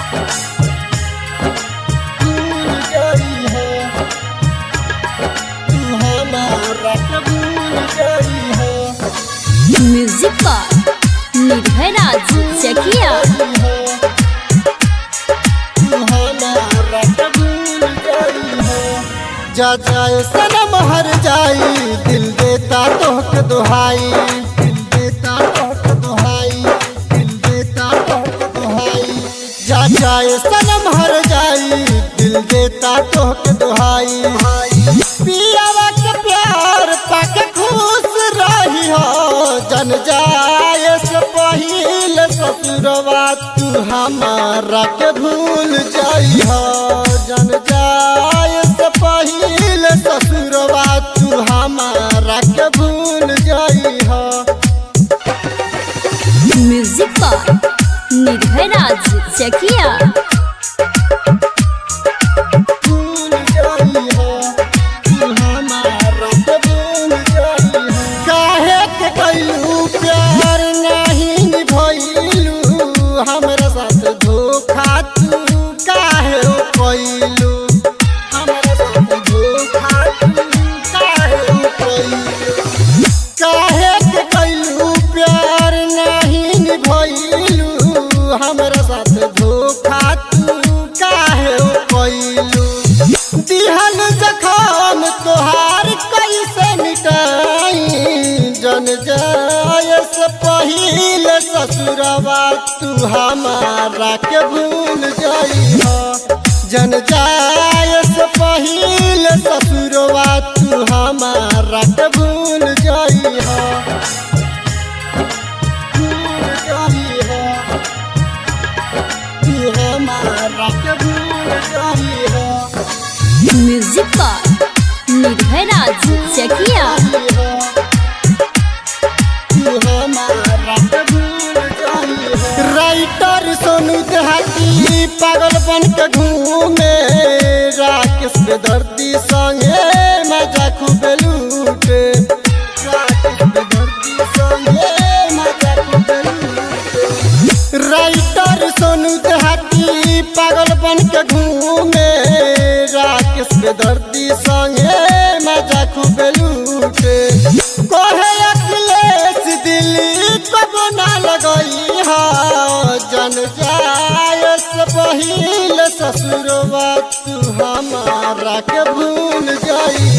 भूल गई है, तू हमारा के भूल गई है। Music by Nirbhay Raj Chakiya. जा जाए सनम हर जाई, दिल देता तोहके दुहाई, दिल देता तोहके दुहाई, दिल देता तोहके दुहाई। जा जाए सनम हर जाई, दिल देता तोहके दुहाई। पियावा के प्यार पाके खुश रही हो, जन जाए से पहिले ससुरवा तू हमारा के भूल जाई हो। जन जाए से पहिले ससुरवा तू हमारा के भूल जाई हो। Music by Nirbhay Raj Chakiya. भूल जाई हो, तू हमारा के भूल जाई हो। काहे के कइलू प्यार नहीं निभइलू, हमरा साथ धोखा तू काहे कइलू, हमरा साथ धोखा तू काहे कइलू। काहे के कइलू प्यार नहीं निभइलू, हमरा साथ धोखा तू काहे कइलू। दिहल जखम तोहार कैसे मिटाई, जन जाए से पहिले ससुरवा तू हमारा के भूल जाई हो। जन जाए से पहिले ससुरवा तू हमारा के भूल जाई हो। भूल जाई हो, तू हमारा के भूल जाई हो। Music by Nirbhay Raj Chakiya. Writer Sonu Dehati पागल बन के घूमे, राकेश बेदर्दी संगे मजा खूब लूटे, राकेश बेदर्दी संगे मजा खूब लूटे। राइटर सोनू देहाती पागल बन के घूमे, राकेश बेदर्दी संगे मजा खूब लूटे। कोहे अखिलेश दिल्ली कब ना लगई हा, जन जाए से पहिले ससुरवा तू हमारा के भूल जाई